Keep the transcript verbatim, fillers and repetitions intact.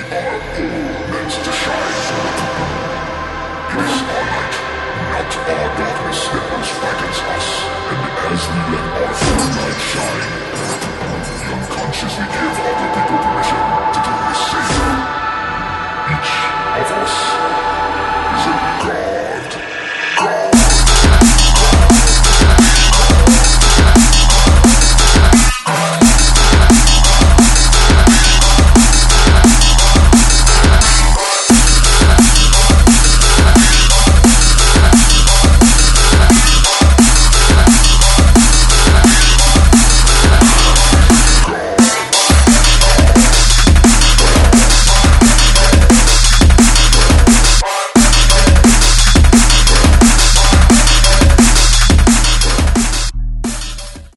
are all meant to shine. It is our light, not our darkness, that most frightens us. And as we let our full light shine, we unconsciously give other people permission to do